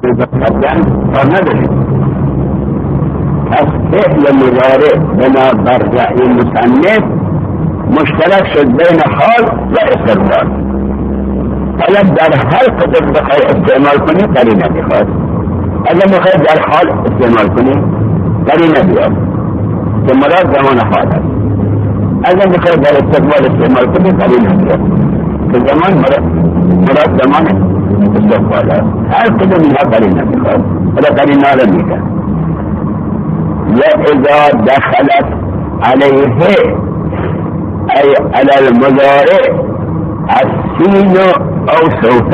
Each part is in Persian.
کردن تا نداریم. پس فعل مضارع بنا بر رأی مصنف مشترک شد بین حال و استقبال. حالا در هر قدر بخوای استعمال کنی قرینه میخواد. اگر میخوای در حال استعمال کنی قرینه بیاد که مراد زمان حال است. اگر میخوای در استقبال استعمال کنی قرینه بیاد که زمان مراد زمان استقبال است. هر قدر اینها قرینه میخواد. حالا قرینه را میگه اذا دخلت عليه أي على المضارع السين أو سوف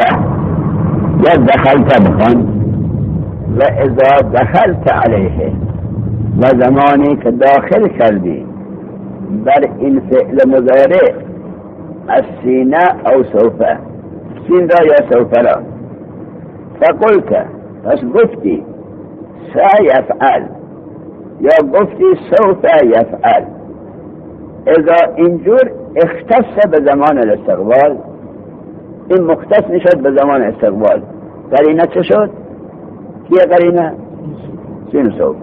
دخلت بخن وإذا دخلت عليه وزماني كداخل كردي بر إن فعل مضارع السين أو سوف سين را يا سوف را فقلت بس قفتي سيفعل یا گفتی سوف یفعل اذا اینجور اختص به زمان الاستقبال این مختص نشد به زمان استقبال قرینه چه شد؟ کیه قرینه؟ سین سوف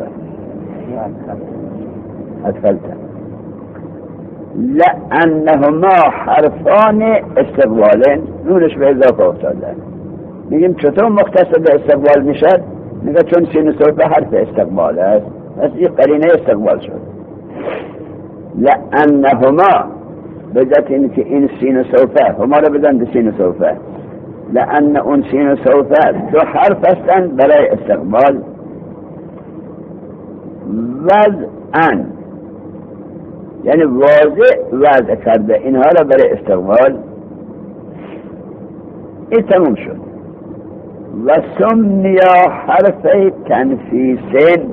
ادخلت لأنهما حرفان استقبالن نونش به اضافه افتاده میگیم چطور مختص به استقبال میشد؟ میگه چون سین سوف حرف استقبال است بس این قرینه استقبال شد. لأنهما بجت این که این سین و سوفه هما رو بدن به سین و سوفه لأن اون سین و سوفه دو حرف هستند برای استقبال وضعن یعنی واضح وضع کرده اینها را برای استقبال. این تموم شد. و سمیا حرف تنفیسین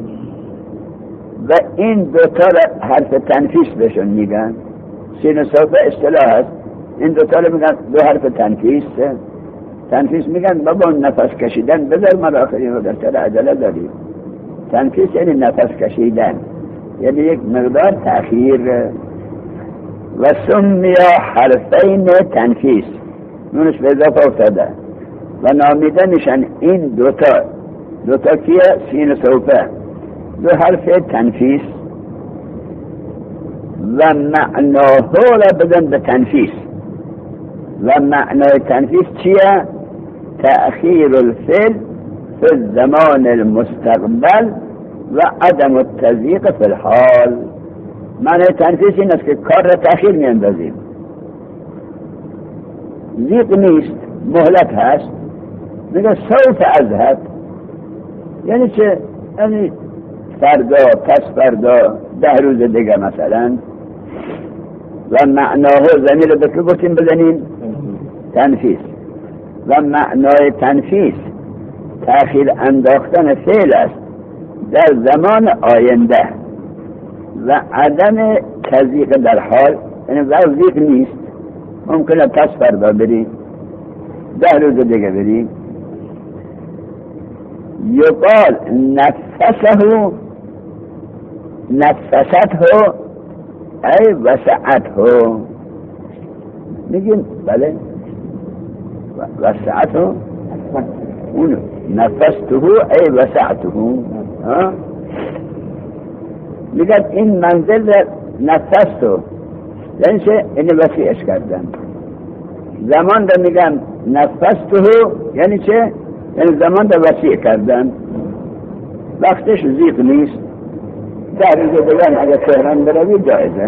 و این دوتا حرف تنفیس بهشون میگن. سین و سوف اصطلاح هست. این دوتا رو میگن دو حرف تنفیس. تنفیس میگن بابا نفس کشیدن بذار مراخری رو در عجله داریم. تنفیس یعنی نفس کشیدن یعنی یک مقدار تأخیر. و سمیا حرفین تنفیس نونش به اضافه افتاده و نامیده میشن این دوتا کیه؟ سین و سوفه دو حرف تنفیس و معناه را بدن به تنفیس و معنای تنفیس چیه؟ تأخیر الفعل فی الزمان المستقبل و عدم التضییق فی الحال. معنای تنفیس این است که کار را تأخیر میاندازیم. ضیق نیست، مهلت هست. میگه سوف اذهب یعنی چه؟ یعنی فردا پس فردا 10 روز دیگه مثلا. و معناه زمین رو بکر گفتیم بزنیم تنفیس و معنای تنفیس تأخیر انداختن فعل است در زمان آینده و عدم تضییق در حال یعنی وضیق نیست. ممکنه پس فردا بری 10 روز دیگه بری. یقال نفسته ای وسعته میگیم بله وسعته اونو نفسته ای وسعته میگن این منزل نفسته یعنی چه؟ اینی وسیعش کردن. زمان دا میگن نفسته یعنی چه؟ یعنی زمان دا وسیع کردن. وقتش ضیق نیست. در روز دیگه اگر تهران بروی جایزه.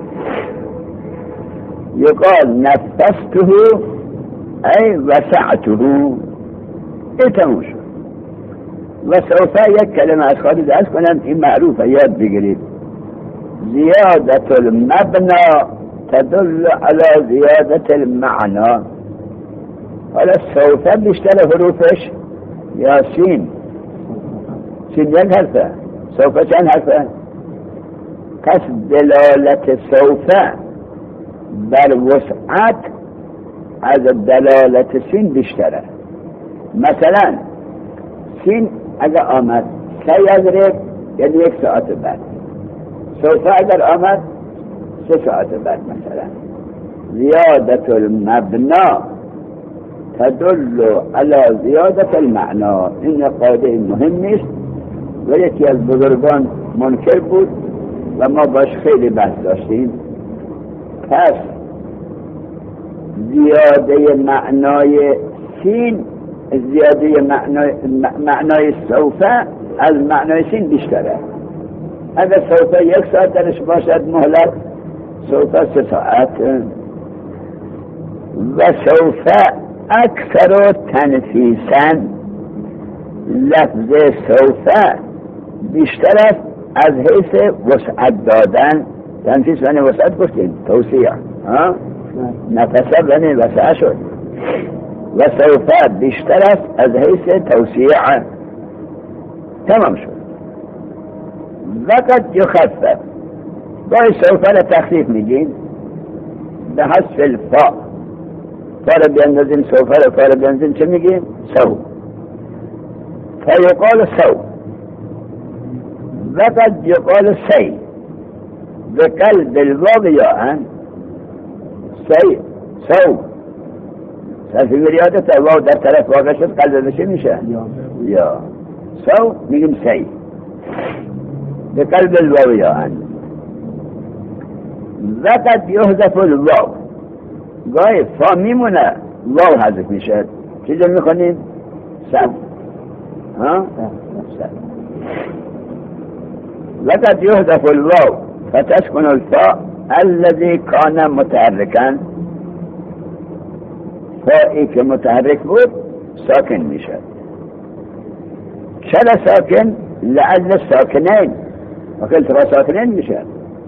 یقال نفسته ای وسعته ای تموم شد. و سوف یک کلمه از خارج از کنم این معروفه یاد بگیرید. زیادت المبنا تدل على زیادت المعنى. حالا سوف بیشتر حروفش یا سین یک حرفه سوف چند حرفه؟ پس دلالت سوف بر وسعت از دلالت سین بیشتره. مثلا سین اگر آمد سیضرب یعنی 1 ساعت بعد. سوف اگر آمد 3 ساعت بعد مثلا. زیادت المبنا تدل على زیادت المعنا. این قاعده مهم است و یکی از بزرگان منکر بود و ما باش خیلی بحث داشتیم. پس زیاده معنای سین، زیاده معنای سوفه از معنای سین بیشتره. اگر سوفه 1 ساعت درش باشد مهلت، سوفه 3 ساعت. و سوفه اکثر تنفیسا، لفظ سوفه بیشتر است از حیث وسعت دادن. تنفیس یعنی وسعت گفتیم، توسیع، نفسه یعنی وسعه شد. و سوفه بیشتر است از حیث توسیع. تمام شد. وقت یخفف، گاهی سوفه را تخفیف میگیم به حذف الفاء. فا بیندازیم سوفه را، فا بیندازیم چه میگیم؟ سو. فیقال سو. وقت یقال سی بقلب الواو یا سی سو. صرفی بریادت واو در طرف واقع شد قلب بشه میشه یا سو میگیم سی بقلب الواو یا وقت یحذف الواو، گاهی فا میمونه واو حذف میشه. چیزا میخونیم؟ سب. وقت یحذف الواو فتسکن الفاء الذي كان متحركا. فائی که متحرک بود ساکن میشد. چرا ساکن؟ لعل ساکنین، وقت را ساکنین میشد.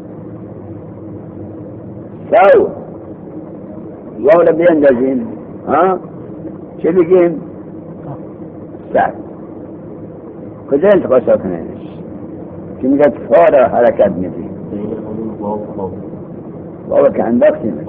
سو واو را بیندازیم، چه بگیم؟ سک. کجا التقا ساکنینش؟ که میگه فا را حرکت میدیم. واو که انداختیمش،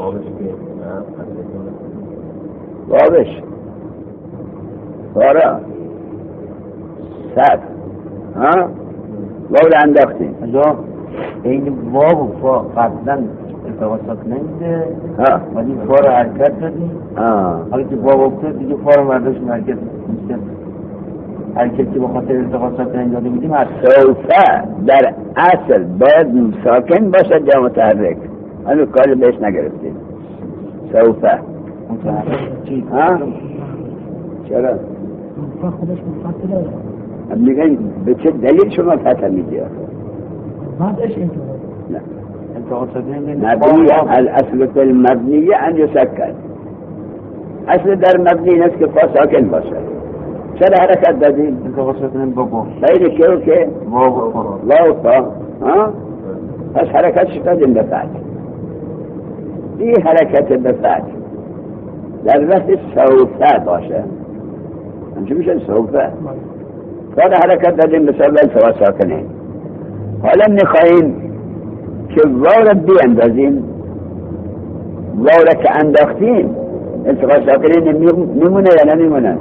واوش فا را سک، واو را انداختیم. این واو و فا قبلا التقا ساکنه میده ولی فا را حرکت دادیم. حالا که واو افتاد دیگه فا را مرداش حرکت میشه. حرکت که بخاطر التقا ساکنه داده بودیم. سوفه در اصل باید ساکن باشد یا متحرک؟ هنو کاری بهش نگرفتیم. سوفه متحرک چی؟ چرا؟ فا خودش مفتح داره. میگن به چه دلیل شما فتح میدی؟ بعدش اینطور نه التقا ساکنه مبنی الاصل فی المبنی ان یسکن. اصل در مبنی نیست که فا ساکن باشد. چرا حرکت دادیم؟ التقا ساکنه بابا خیلی که واو فا پس حرکتش دادیم به فتح. این حرکت به فتح در وقت سوفه باشه همچه میشه سوفه. فا حرکت دادیم به سبب التقا ساکنه. حالا میخواییم که واو را بیندازیم. واو را که انداختیم التقا ساکنه میمونه یا نمیمونه؟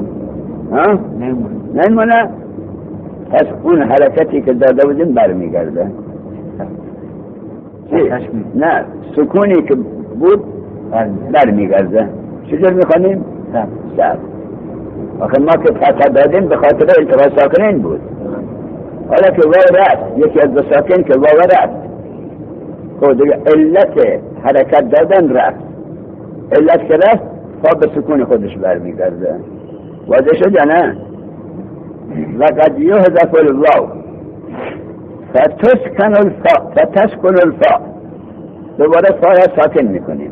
نمیمونه. پس اون حرکتی که داده بودیم برمیگرده. نه سکونی که بود برمیگرده. چجور میخوانیم؟ سب. آخه ما که فتح دادیم به خاطر التقا ساکنین بود. حالا که واو رفت، یکی از دو ساکن که واو رفت، خود علت حرکت دادن رفت. علت که رفت فا به سکون خودش برمیگرده. واضح شد یا نه؟ وقد یحذف الواو فتسکن الفاء، دوباره فا را ساکن میکنیم.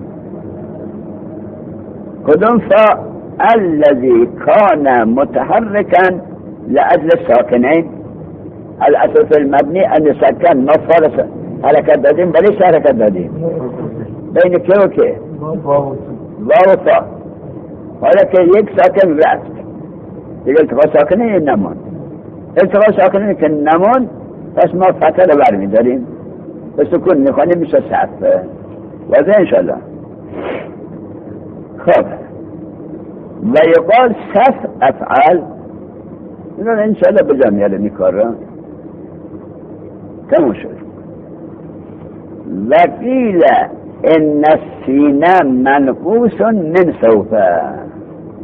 کدوم فا؟ الذي كان متحركا لاجل الساكنين. الاصل في المبني ان يسكن. ما فا حرکت دادیم بلیش حرکت دادیم بین که و که؟ واو فا. حالا که یک ساکن رفت دیگه التقا ساکنه نمون. التقا ساکنه که نمون پس ما فتح رو برمی داریم به سکون میخوانیم میشه صف. واضح انشالله. خب و یقال صف افعال. این رو انشالله بجا میاله میکار را تموم شد. و قیل ان السین منقوص من سوفه.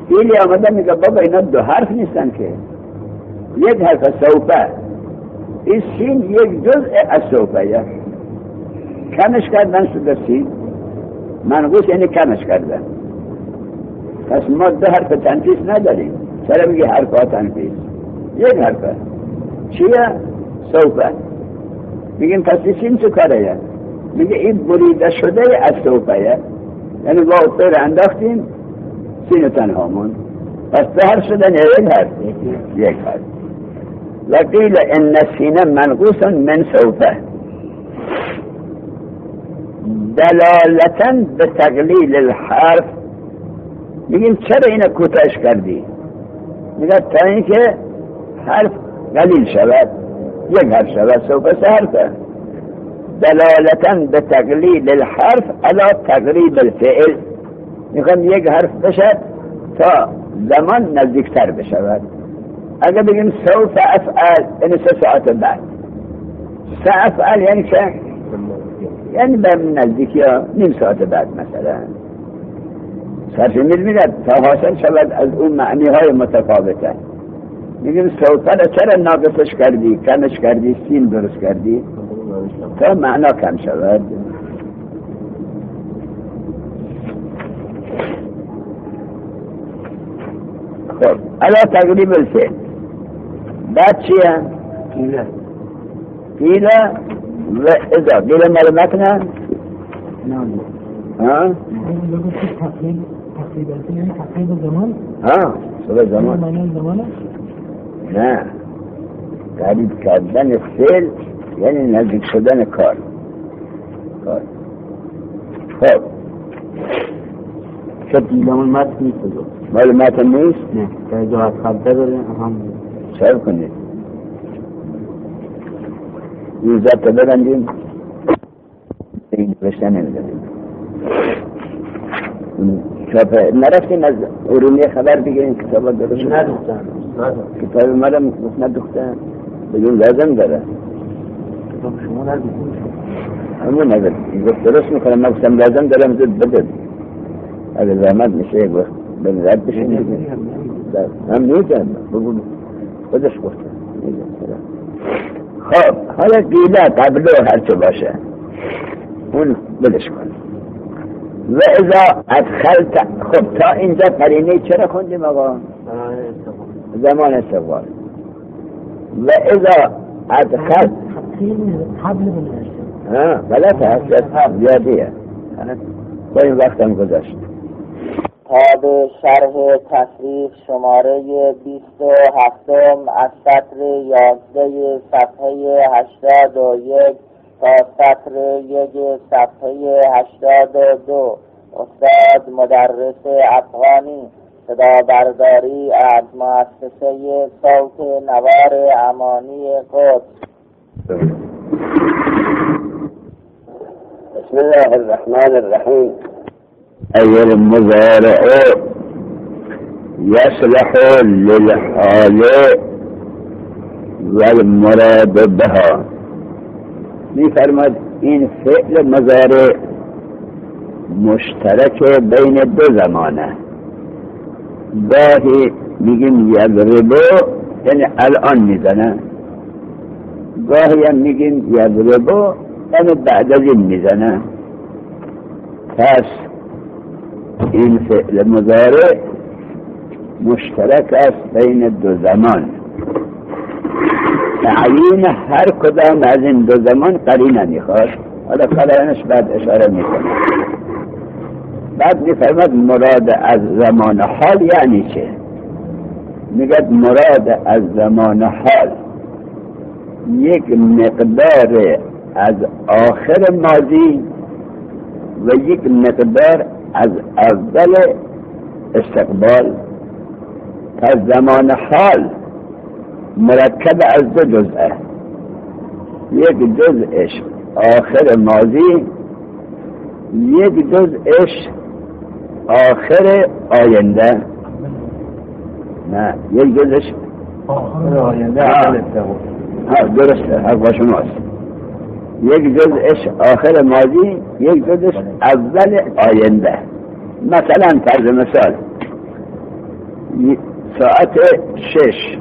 فیلی آمده میگه بابا اینا دو حرف نیستن که، یک حرف سوفه. این سین یک جزء از سوفه، کمش کردن شده سین، منقوص یعنی کمش کردن. پس ما دو حرف تنفیس نداریم. چرا میگه حرف ها تنفیس؟ یک حرفه. چیه؟ سوفه. میگیم پس سین چه کاره؟ میگه این بریده شده از سوفه، یعنی با اطیر انداختیم سین تنهامون، پس دو حرف شدن یک حرف. یک حرف. وقیل ان سین منقوص من سوفه دلالتا به تقلیل الحرف. میگیم چرا اینو کوتاهش کردی؟ میگه تا اینکه حرف قلیل شود، یک حرف شود، سوفه سه حرفه. دلالتا به تقلیل الحرف علی تقریب الفعل، میخوام یک حرف بشد تا زمان نزدیکتر بشود. اگر بگیم سوف افعل یعنی 3 ساعت بعد، سأفعل یعنی که یعنی به نزدیکی ها نیم ساعت بعد مثلا. صرف میل میگه تا حاصل شود از اون معنی های متفاوته. میگیم سوف را چرا ناقصش کردی، کمش کردی، سین درست کردی تا معنا کم شود. خب علا تقریب الفعل بعد چیه؟ قیل و اذا قیل ملمتنا ها؟ تقریب زمان ها صبح زمان نه، قریب کردن فعل یعنی نزدیک شدن کار. خب شد دیلمون متن نیست مال متن نیست؟ نه که جهت خبته داره هم شعر کنید این ذات ببندیم این بشتن نمیداریم. نرفتیم از ارومیه خبر بگیریم کتابات درست ندختن کتاب مرم ندختن بگیم لازم داره شما ندختن همون نظر گفت درست میکنم. من گفتم لازم دارم زود بدد اگر زحمت میشه گفت بنرد بشه هم نیزم بگو خودش گفتم. خب حالا قیله قبلو هرچه باشه اون بلش کن. و اذا ادخلت، خب تا اینجا قرینه چرا خوندیم آقا؟ زمان استقبال. و اذا ادخلت قبل بلش غلط هست زیادیه با این وقتم گذاشت. کتاب شرح تصریف شماره 27 از سطر 11 صفحه 81 تا سطر 1 صفحه 82. استاد مدرس افغانی، صدا برداری از مؤسسه صوت نوار امانی قدس. بسم الله الرحمن الرحیم. أي المضارع يصلح للحال والمراد بها. می‌فرماید این فعل مضارع مشترک بین دو زمانه. گاهی میگیم یضربو یعنی الان میزنه، گاهی هم میگیم یضربو یعنی بعد از این میزنه. پس این فعل مضارع مشترک است بین دو زمان. تعیین هر کدام از این دو زمان قرینه میخواد. حالا قرینش بعد اشاره میکنه. بعد میفرماد مراد از زمان حال یعنی چه؟ میگه مراد از زمان حال یک مقدار از آخر ماضی و یک مقدار از اول استقبال. پس زمان حال مرکب از دو جزءه، یک جزءش آخر ماضی، یک جزءش آخر آینده. نه یک جزءش آخر آینده. درسته حق شماست. یک جزءش آخر ماضی، یک جزءش اول آینده. مثلا فرض مثال ساعت 6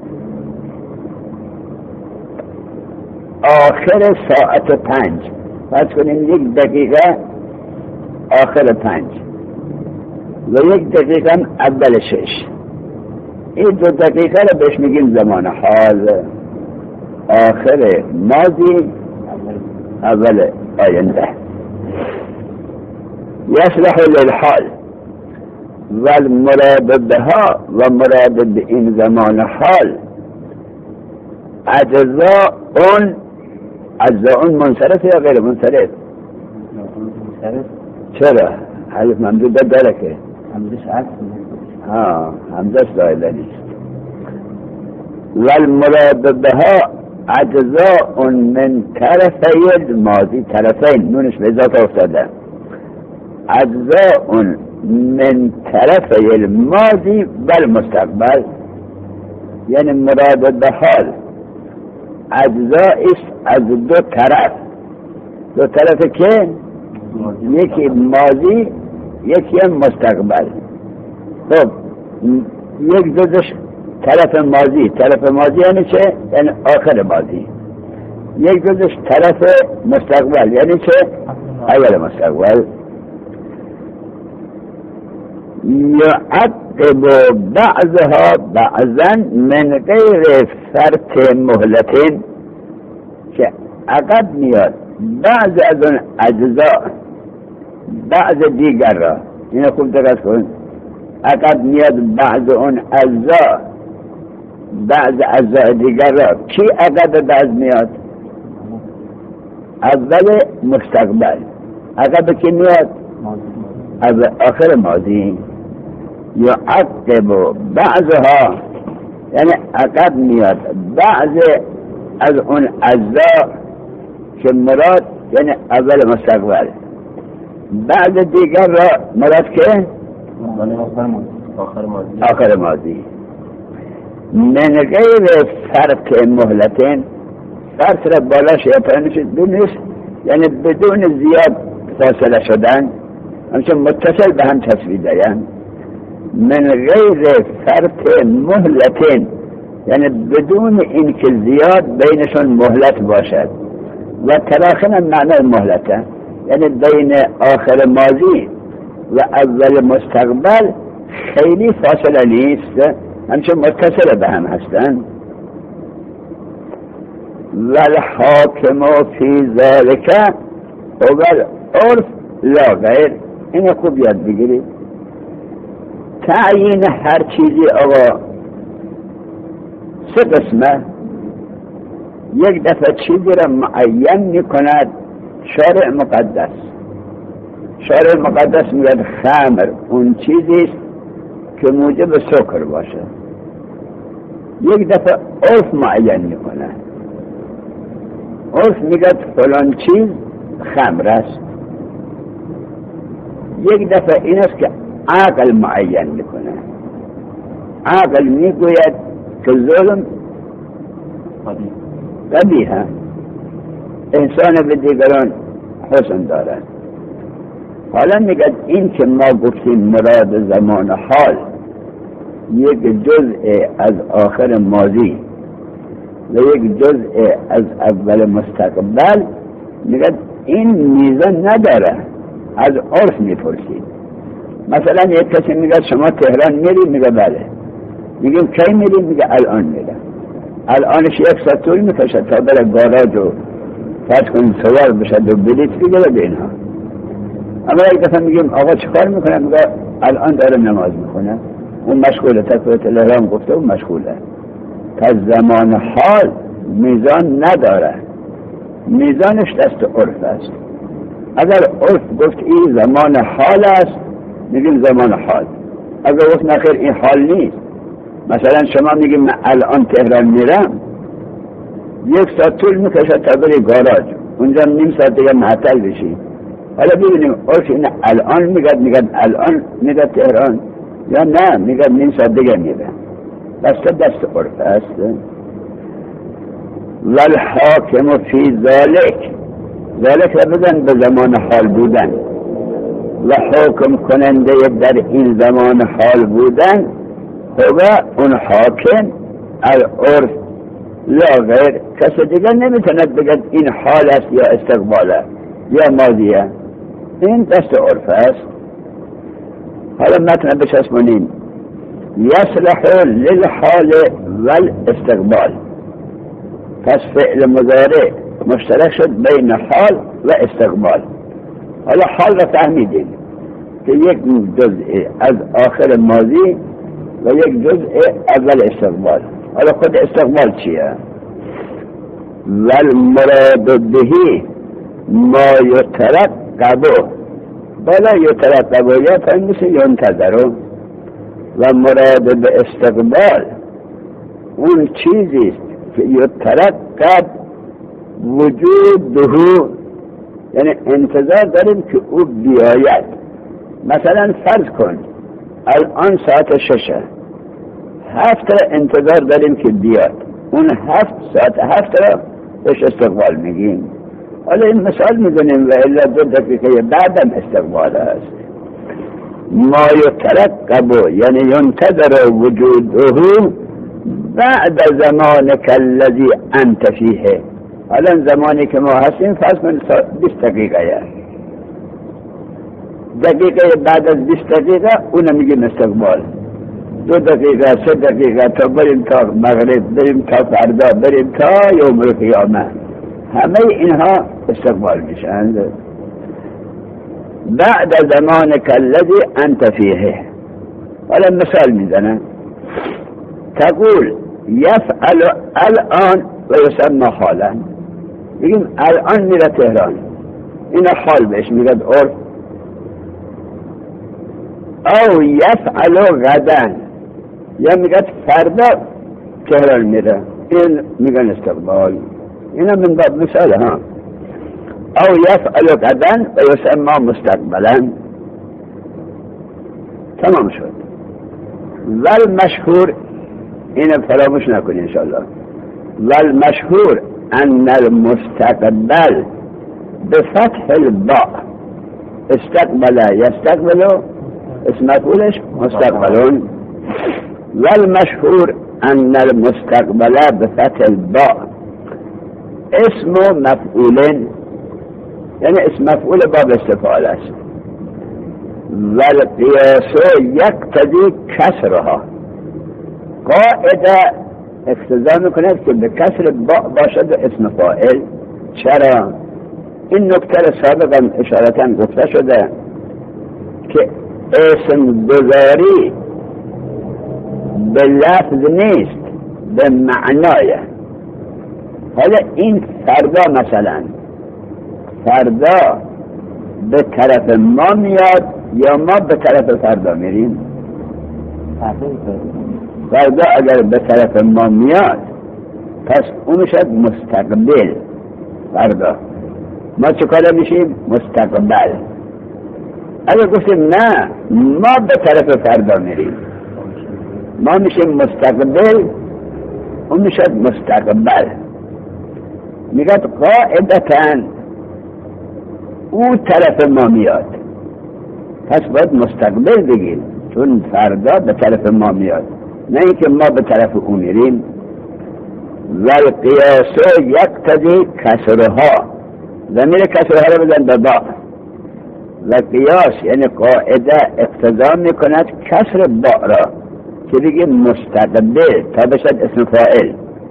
آخر ساعت 5 فرض کنیم 1 دقیقه آخر 5 و 1 دقیقه اول 6. این 2 دقیقه رو بهش میگیم زمان حال، آخر ماضی اول آینده. یصلح للحال و المراد بها و مراد به این زمان حال اجزاء منصرف یا غیر منصرف؟ منصرف. چرا؟ حالف ممدود داره که همزش عکس همزش دایله نیست. و المراد بها اجزاء من طرفی الماضی، طرفین نونش به ذات افتاده، اجزاء من طرفی الماضی و المستقبل، یعنی مراد به حال اجزایش از 2 طرف. 2 طرف که یکی ماضی یکی هم مستقبل. خب یک جزش طرف ماضی یعنی چه؟ یعنی آخر ماضی. یک جزش طرف مستقبل یعنی چه؟ اول مستقبل. یعقب بعضها بعضا من غیر فرط مهلتین، که عقب میاد بعض از اون اجزا بعض دیگر را. اینو خوب دقت کن، عقب میاد بعض اون اجزا بعض اجزا دیگر را. کی عقب بعض میاد؟ اول مستقبل. عقب کی میاد؟ آخر ماضی. یعقب بعضها یعنی عقب میاد بعض از اون اجزا که مراد یعنی اول مستقبل، بعد دیگر را مراد که آخر ماضی. من غیر فرق مهلتین، فرق را بالاش یا پایینش دونست یعنی بدون زیاد فاصله شدن، همچون متصل به هم تصویده‌اند. من غیر فرق مهلتین یعنی بدون اینکه زیاد بینشون مهلت باشد. و تراخن معنی مهلته یعنی بین آخر ماضی و اول مستقبل خیلی فاصله نیست، همچون متصل به هم هستند. والحاکم فی ذلک هو العرف لا غیر. اینو خوب یاد بگیرید. تعیین هر چیزی آقا 3 قسمه. یک دفعه چیزی را معین میکند شارع مقدس. شارع مقدس میگه خمر اون چیزیست که موجب سکر باشه. یک دفعه عرف معین میکنه. عرف میگه فلان چیز خمر است. یک دفعه این است که عقل معین میکنه. عقل میگوید که ظلم قبیحه، انسان به دیگران حسن دارد. حالا میگه این که ما گفتیم مراد زمان حال یک جزء از آخر ماضی و یک جزء از اول مستقبل، میگه این میزان نداره. از عرف میپرسید. مثلا یک کسی میگه شما تهران میری؟ میگه بله. میگیم کی میری؟ میگه الان میرم. الانش 1 ساعت طول میکشه تا بره گاراژ و فرض کنیم سوار بشه و بلیط بگیره به اینها. اما یک دفعه میگیم آقا چه کار میکنه؟ میگه الان داره نماز میخونه. اون مشغوله، تکبیرت الاحرام گفته اون مشغوله. تا زمان حال میزان نداره. میزانش دست عرف است. اگر عرف گفت این زمان حال است میگیم زمان حال. اگر گفت نخیر این حال نیست، مثلا شما میگیم من الان تهران میرم، 1 ساعت طول میکشه تا بری گاراژ، اونجا نیم ساعت دیگه معطل بشی. حالا ببینیم عرف این الان میگه الان میگه تهران یا نه میگه نیم ساعت دیگه میره. دست عرف است. والحاکم فی ذلک را بزن به زمان حال بودن و حکم کننده در این زمان حال بودن هو اون حاکم العرف لا غیر، کسی دیگر نمیتوند بگد این حال است یا استقباله یا ماضیه، این دست عرف است. حالا متن بچسبونیم یصلح للحال والاستقبال، پس فعل مضارع مشترک شد بین حال و استقبال. حالا حال را فهمیدیم که یک جزء از آخر ماضی و یک جزء اول استقبال. حالا خود استقبال چیه؟ والمراد به ما یترقب، بلا یترقب یا فهمیشه ینتظر، و مراد به استقبال اون چیزی است که یترقب وجوده، یعنی انتظار داریم که او بیاید. مثلا فرض کن الان ساعت 6، 7 را انتظار داریم که بیاد، اون 7 ساعت 7 را بهش استقبال میگیم. حالا این مثال میزنیم و الا 2 دقیقه بعدم استقبال است. ما یترقب یعنی ینتظر وجوده بعد زمانک الذی انت فیه. حالا زمانی که ما هستیم فرض کن 20 دقیقه، دقیقه بعد از 20 دقیقه اونم میگیم استقبال. 2 دقیقه 3 دقیقه تا بریم تا مغرب، بریم تا فردا، بریم تا یوم القیامه، همه اینها استقبال میشند. بعد زمانک الذی انت فیه. حالا مثال میزنم، تقول یفعل الان و یسمى حالا، میگیم الان میره تهران، این حال بهش میگد عرف. او یفعل غدا، یا میگد فردا تهران میره، این میگن استقبال. اینا من باب مثال ها. او یفعل غدا و یسمى مستقبلا. تمام شد. والمشهور، این فراموش نکنی انشاءالله، والمشهور ان المستقبل بفتح الباء، استقبل يستقبل اسم مفعولش مستقبلون. والمشهور ان المستقبل بفتح الباء اسم مفعول، یعنی اسم مفعول باب استفعال است. والقياس يقتضي كسرها، قاعده اقتضا میکند که به کسر باء باشد اسم فاعل. چرا؟ این نکته را سابقا اشارتا گفته شده که اسم گذاری به لفظ نیست، به معنایه. حالا این فردا، مثلا فردا به طرف ما میاد یا ما به طرف فردا میریم؟ فردا اگر به طرف ما میاد پس اون شد مستقبل. فردا ما چکاره میشیم؟ مستقبل. اگر گفتیم نه ما به طرف فردا میریم، ما میشیم مستقبل، اون میشد مستقبل. میگد قاعدتاً او طرف ما میاد، پس باید مستقبل بگیم چون فردا به طرف ما میاد، نه اینکه ما به طرف او میریم. والقیاس یقتضی کسرها، ضمیر کسرها رو بزن به با. و قیاس یعنی قاعده اقتضا میکند کسر با را که بگیم مستقبل تا بشد اسم فاعل،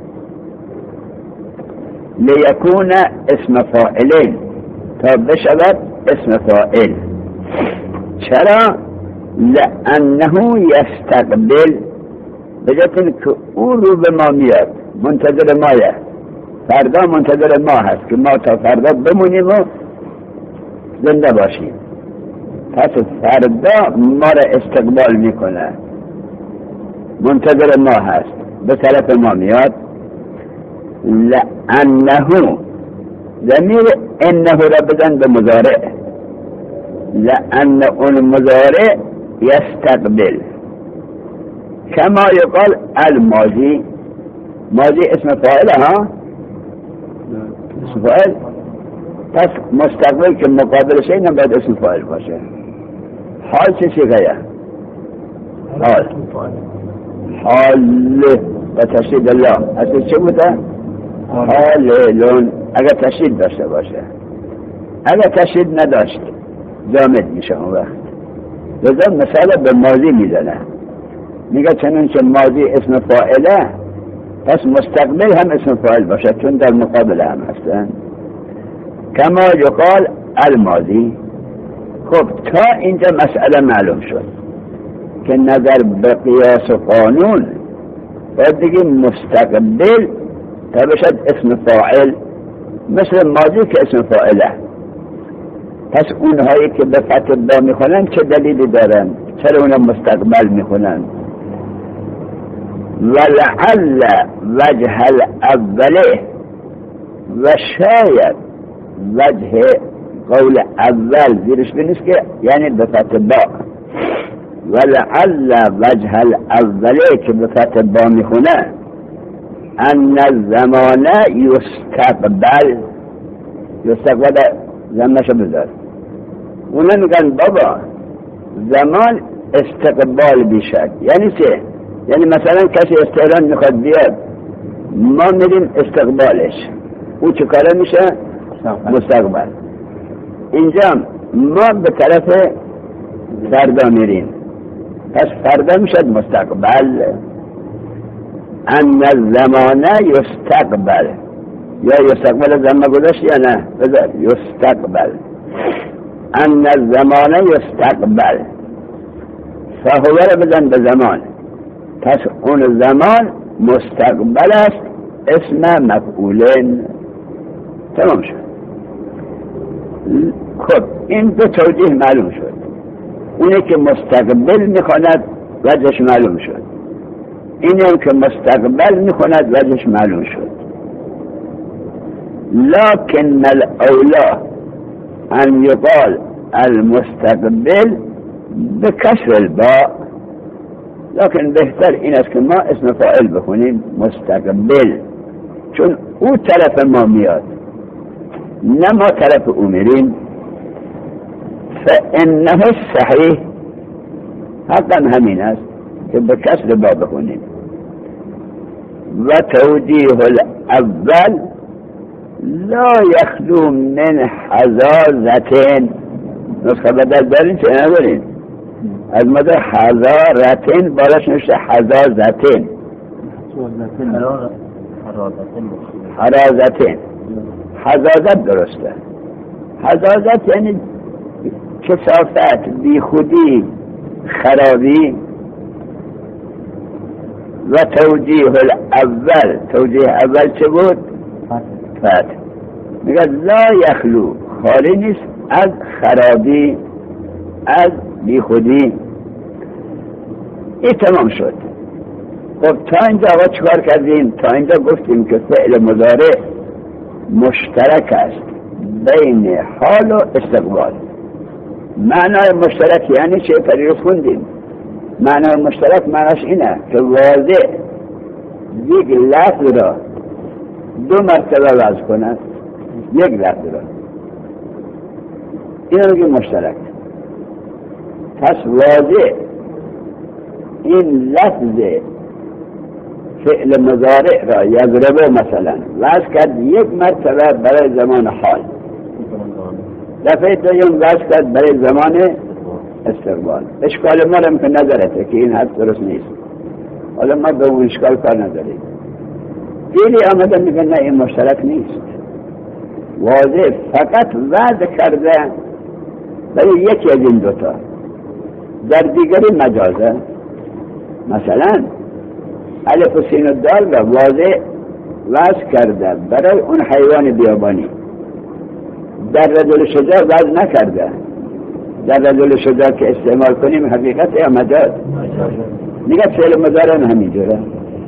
لیکون اسم فاعلین تا بشود اسم فاعل. چرا؟ لانه یستقبل، بجاتین که او رو به ما میاد، منتظر مایه، فردا منتظر ما هست که ما تا فردا بمونیم و زنده باشیم. پس فردا ما را استقبال میکنه، منتظر ما هست، به طرف ما میاد. لانه، ضمیر انه را بدن به مضارع، لان اون مضارع یستقبل، کما یقال الماضی. ماضی اسم فاعل ها، اسم فاعل، پس مستقبل که مقابلش اینم باید اسم فاعل باشه. حال چه چیزه؟ حال حال و تشدید الله اصلا چه بوده؟ حالون. اگر تشدید داشته باشه، اگر تشدید نداشت جامد میشه اون وقت. لذا مثال به ماضی میزنه، میگه چنون که ماضی اسم فاعله، پس مستقبل هم اسم فاعل باشه چون در مقابل هم هستن. کما یقال الماضی. خب تا اینجا مسئله معلوم شد که نظر به قیاس و قانون باید بگیم مستقبل تا بشد اسم فاعل، مثل ماضی که اسم فاعله. پس اونهایی که به فتح با میخونن چه دلیلی دارن؟ چرا اونا مستقبل میخونن؟ ولعل وجه الاوله، و شاید وجه قول اول زیرش بینیست که یعنی به فتح با، ولعل وجه الاوله که به فتح با میخونه ان الزمان یستقبل. زمانشو بذار. اونا میگن بابا زمان استقبال بیشد. یعنی چه؟ یعنی مثلا کسی استعلام میخواد بیاد، ما میریم استقبالش، او چه کاره میشه؟ مستقبل. اینجا ما به طرف فردا میریم، پس فردا میشد مستقبل. ان الزمان یستقبل، یا یستقبل زمان گذاشت یا نه؟ بذار یستقبل. ان الزمان یستقبل، فهو رو بزن به زمان، پس اون زمان مستقبل است، اسم مفعولن. تمام شد. خب این دو توجیه معلوم شد. اونه که مستقبل میخواند وجهش معلوم شد، اینه که مستقبل میخواند وجهش معلوم شد. لكن الاولا ان يقال المستقبل بكسر الباء، لكن بهتر این است که ما اسم فاعل بخونیم مستقبل، چون او طرف ما میاد نه ما طرف او میریم. فانه صحیح، حقا همین است که بکسر با بخونیم. و توجیه الاول لا یخلو من حزازتین. نسخه بدل دارین چه ندارین؟ از مدر حزارتین بالاش نوشته حزازتین. حرازتین. حزازت درسته. حزازت یعنی کثافت، بی خودی، خرابی. و توجیه الاول، توجیه اول چه بود؟ فتح. میگه لا یخلو، خالی نیست از خرابی، از بی خودی. این تمام شد. خب تا اینجا آقا چکار کردیم؟ تا اینجا گفتیم که فعل مضارع مشترک است بین حال و استقبال. معنای مشترک یعنی چه؟ پریروز خوندیم. معنای مشترک معناش اینه که واضح یک لفظ را دو مرتبه وضع کند، یک لفظ را، اینو میگه مشترک. پس واضح این لفظ فعل مضارع را یضربه مثلا وضع کرد یک مرتبه برای زمان حال، دفعه دوم وضع کرد برای زمان استقبال. اشکال ما رو که ندارده که این حد درست نیست، حالا ما به اون اشکال کار نداریم. دیلی آمده میگه نه این مشترک نیست، واضح فقط وضع کرده برای یکی از این دوتا، در دیگری مجازه. مثلا الف و سین و دال را واضح وضع کرده برای اون حیوان بیابانی، در رجل شجاع وضع نکرده. در رجل شجاع که استعمال کنیم حقیقت یا مجاز؟ میگه فعل مضارع همینجوره.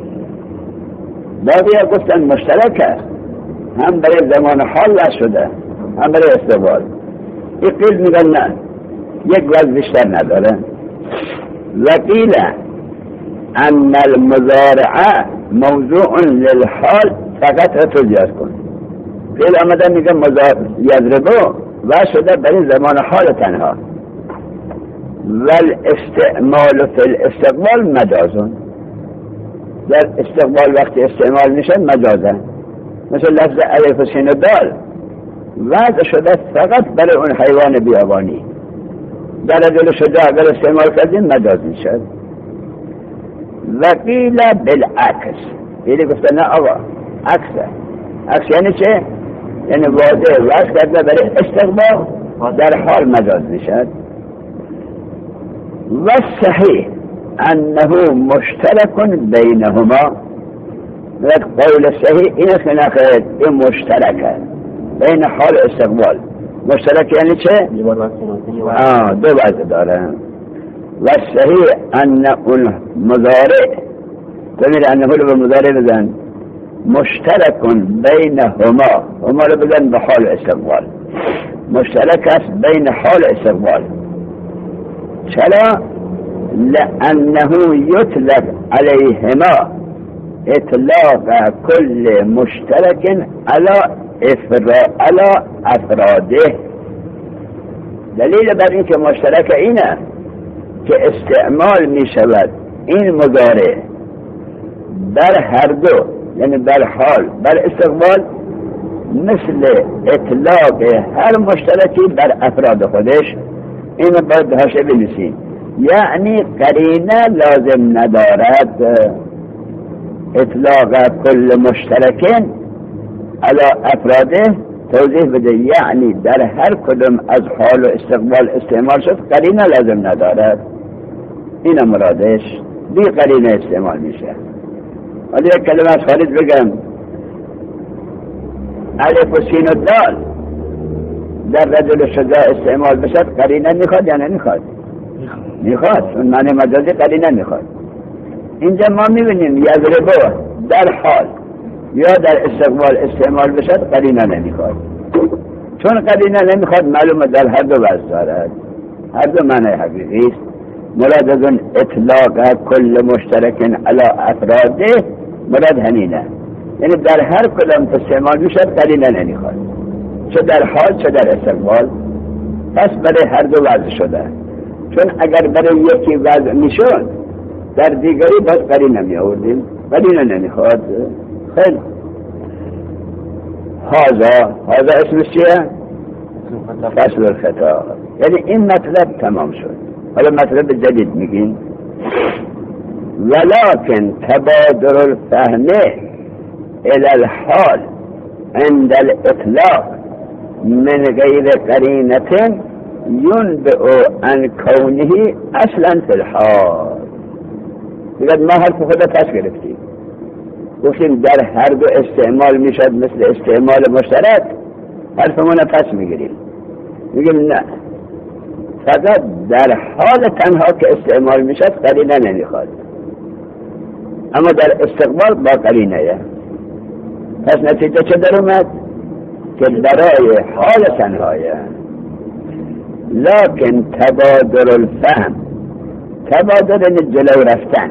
بعضی گفتن مشترکه، هم برای زمان حال وضع شده هم برای استقبال. این قیل میگن نه، یک وضع بیشتر نداره. وقیل ان المضارع موضوع للحال فقط را توجیه کن. قیل آمده میگه یضربو وضع شده برای زمان حال تنها، والاستعمال فی الاستقبال مجازون. در استقبال وقتی استعمال میشن مجازن، مثل لفظ الف و سین و دال وضع شده فقط برای اون حیوان بیابانی. در رجل شجاع اگر استعمال کردیم مجاز میشد. وقیل بالعکس، یعنی گفته نه آقا عکسه. عکس یعنی چه؟ یعنی واضح وضع کرده برای استقبال در حال مجاز میشد. و صحیح انه مشترک بینهما، قول صحیح این است که نخیر این مشترکه بین حال استقبال. مشترک یعنی چه؟ دو وضع داره. و صحیح ان اون مضارع، ببین انه رو به مضارع بزن، مشترک بینهما، هما رو بزن به حال استقبال، مشترک است بین حال استقبال. چرا؟ لأنه يطلق عليهما اطلاق كل مشترك على افراده. دلیل بر این که مشترک اینه که استعمال می شود این مضارع بر هر دو، یعنی بر حال بر استقبال، مثل اطلاق هر مشترکی بر افراد خودش. این باید هاشه بنویسیم، یعنی قرینه لازم ندارد اطلاق کل مشترکین علی افراده توضیح بده، یعنی در هر کدوم از حال و استقبال استعمال شد قرینه لازم ندارد. این مرادش بی قرینه استعمال میشه. ولی یک کلمه از خارج بگم، الف و سین و دال در رجل شجاع استعمال بشد قرینه میخواد یا نمیخواد؟ میخواد. اون معنی مجازی قرینه میخواد. اینجا ما میبینیم یضربه در حال یا در استقبال استعمال بشد قرینه نمیخواد. چون قرینه نمیخواد معلومه در هر دو وضع دارد، هر دو معنی حقیقی است. مراد از اون اطلاق کل مشترک علی افراده مراد همینه، یعنی در هر کدام استعمال میشد قرینه نمیخواد، چه در حال چه در استقبال. پس برای هر دو وضع شده. چون اگر برای یکی وضع میشد در دیگری باز قرینه می آوردیم، قرینه نمیخواد. خیلی هذا اسمش چیه؟ فصل الخطاب. یعنی این مطلب تمام شد. حالا مطلب جدید میگین. ولكن تبادر الفهم الى الحال عند الاطلاق من غیر قرینة ينبئ عن كونه اصلا في الحال. دیگر ما حرف خدا پس گرفتیم، گفتیم در هر دو استعمال میشد مثل استعمال مشترک، حرفمون پس میگیریم، میگیم نه، فقط در حال تنها که استعمال میشد قرینه نمیخواد، اما در استقبال با قرینه. پس نتیجه چه در اومد؟ که برای حال تنهایه. لكن تبادر الفهم، تبادر این جلو رفتن.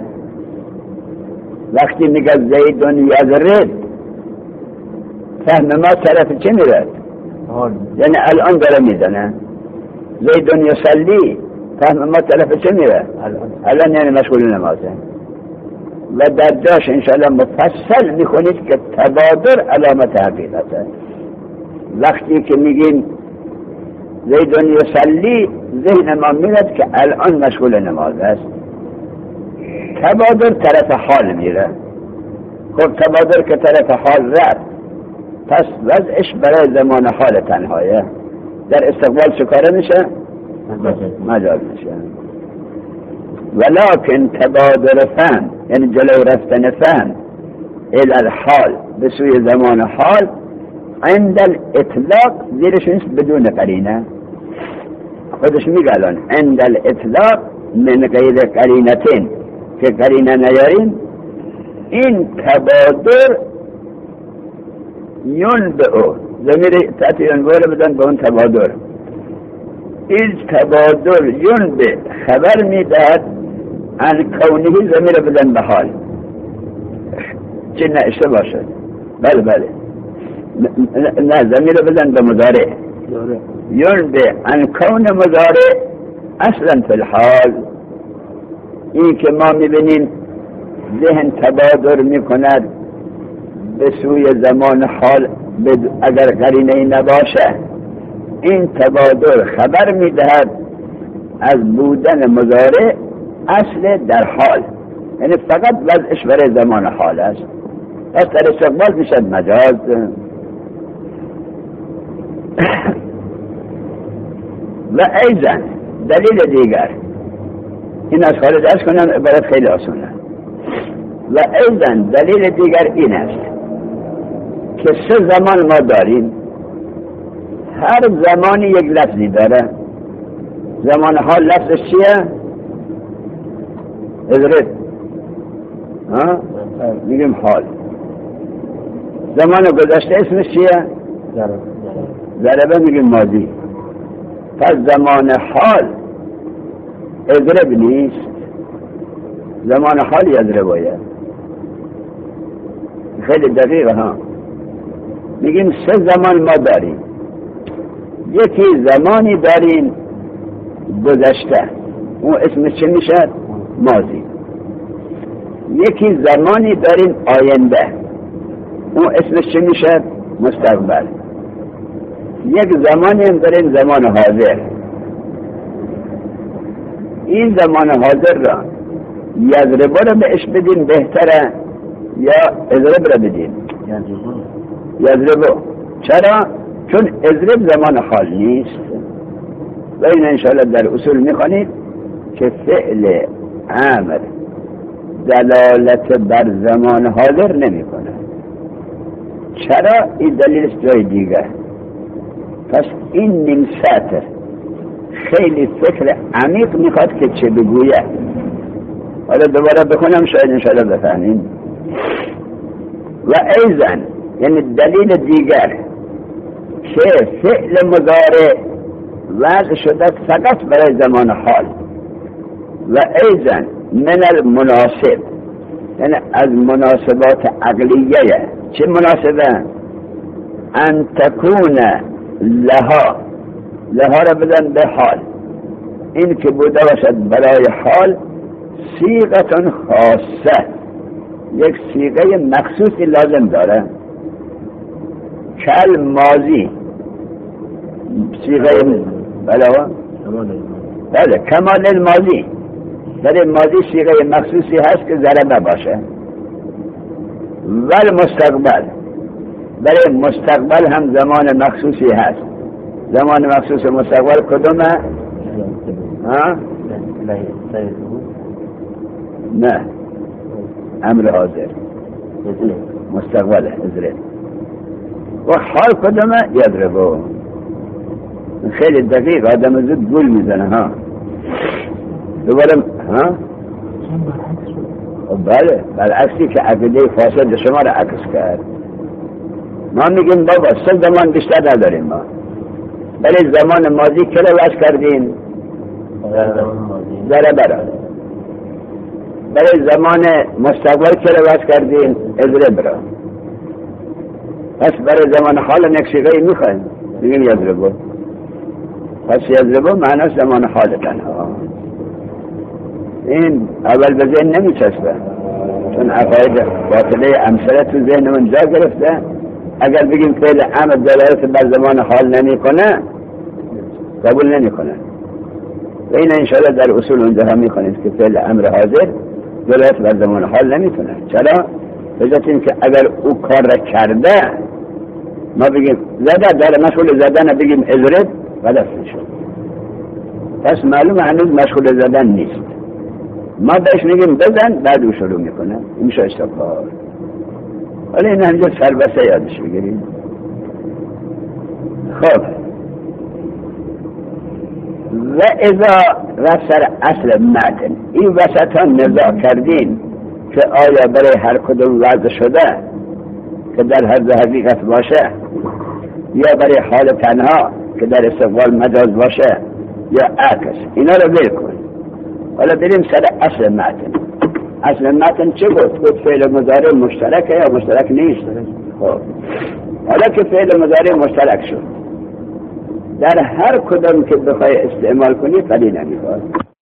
وقتی میگه زیدون یضرب، فهم ما طرف چه میرد؟ یعنی الان داره میزنه. زیدون یصلی، فهم ما طرف چه میره؟ الان یعنی مشغول نمازه. و در جاش انشاءالله مفصل میخونید که تبادر علامت حقیقته. وقتی که میگیم زیدون یصلی، ذهن ما میرد که الان مشغول نماز است. تبادر طرف حال میره. خب تبادر که طرف حال رفت، پس وضعش برای زمان حال تنهایه. در استقبال چکاره میشه؟ مجاز میشه. ولكن تبادر فهم، یعنی جلو رفتن فهم الى الحال، به سوی زمان حال، عند الاطلاق، زیرش نیست بدون قرینه. خودش میگه الان عند الاطلاق من غیر قرینتین، که قرینه نیاریم، این تبادر ینبئ، ضمیر تحت ینبئ رو بدن به اون تبادر. این تبادر ینبئ خبر میدهد عن کونه، ضمیر بدن به حال، چه نه اشتباه شد. بله نه، ضمیر بدن به مضارع. ینبئ عن کون مضارع اصلا فی الحال. این که ما میبینیم ذهن تبادر میکند به سوی زمان حال اگر قرینه نباشه، این تبادر خبر میدهد از بودن مضارع اصل در حال، یعنی فقط وضعش برای زمان حال است. پس در استقبال میشد مجاز. و ایضا دلیل دیگر، این از خارج از کنم عبارت خیلی آسونه. و ایضا دلیل دیگر این است که 3 زمان ما داریم، هر زمانی یک لفظی داره. زمان حال لفظش چیه؟ اضرب، میگیم حال. زمان گذشته اسمش چیه؟ ضربه، میگیم ماضی. پس زمان حال اضرب نیست، زمان حال یضربه. خیلی دقیقه ها. میگیم 3 زمان ما داریم. یکی زمانی داریم گذشته، اون اسمش چه میشه؟ ماضی. یکی زمانی داریم آینده، اون اسمش چه میشه؟ مستقبل. یک زمانی هم داریم زمان حاضر. این زمان حاضر را یضربه را بهش بدیم بهتره یا اضرب را بدیم؟ یضربه. چرا؟ چون اضرب زمان حال نیست. و این انشاءالله در اصول میخوانید که فعل امر دلالت بر زمان حاضر نمی کنه. چرا؟ این دلیلش جای دیگه. پس این نمسات خیلی فکر عمیق میخواد که چه بگویه. حالا دوباره بکنم شاید انشاءالله بفهمین. و ایضا یعنی دلیل دیگر که فعل مضارع وضع شده فقط برای زمان حال. و ایضا من المناسب، یعنی از مناسبات عقلیه. چه مناسبه؟ ان تکون لها را بدن به حال، این که بوده باشد برای حال صیغه خاصه، یک صیغه مخصوصی لازم داره. کل ماضی صیغه بله کمال الماضی، برای ماضی صیغه مخصوصی هست که ضربه باشه. ول مستقبل، برای مستقبل هم زمان مخصوصی هست. زمان مخصوص مستقبل کدومه؟ نه، امر حاضر مستقبل ازره. و حال کدومه؟ یضربه. خیلی دقیق آدم زود گول میزنه ها. دوباره بله برعکسی که عقیده فاسد شما را عکس کرد. ما میگیم بابا 3 زمان بیشتر نداریم ما، ولی زمان ماضی که رو وضع کردیم؟ ضربه را. برای زمان مستقبل که رو وضع کردیم؟ اضرب را. پس برای زمان حال یک صیغه میخوایم میگیم یضربه. پس یضربه معنی زمان حال تنها. این اول به ذهن نمیچسبه، چون عقاید باطله امثله تو ذهن من جا گرفته. اگر بگیم فعل امر دلالت بر زمان حال نمی کنه قبول نمی کنه. و این انشاءالله در اصول اونجا هم می کنید که فعل امر حاضر دلالت بر زمان حال نمی کنه. چرا؟ بجات این که اگر او کار را کرده ما بگیم زده، در مشغول زدن بگیم اضرب غلط شد. پس معلوم هنوز مشغول زدن نیست. ما بهش میگیم بزن، بعد او شروع میکنه. این میشه استقبال. ولی این همجور سربسته یادش بگیریم. خب و اذا رسر اصل متن، این وسط ها نزاع کردیم که آیا برای هر کدوم وضع شده که در حد حقیقت باشه یا برای حال تنها که در استقبال مجاز باشه یا عکس. اینا رو ول کن. حالا بریم سر اصل متن. اصل متن چه گفت فعل مضارع مشترکه یا مشترک نیست؟ خب حالا که فعل مضارع مشترک شد، در هر کدام که بخوای استعمال کنی فلی نمیخواد.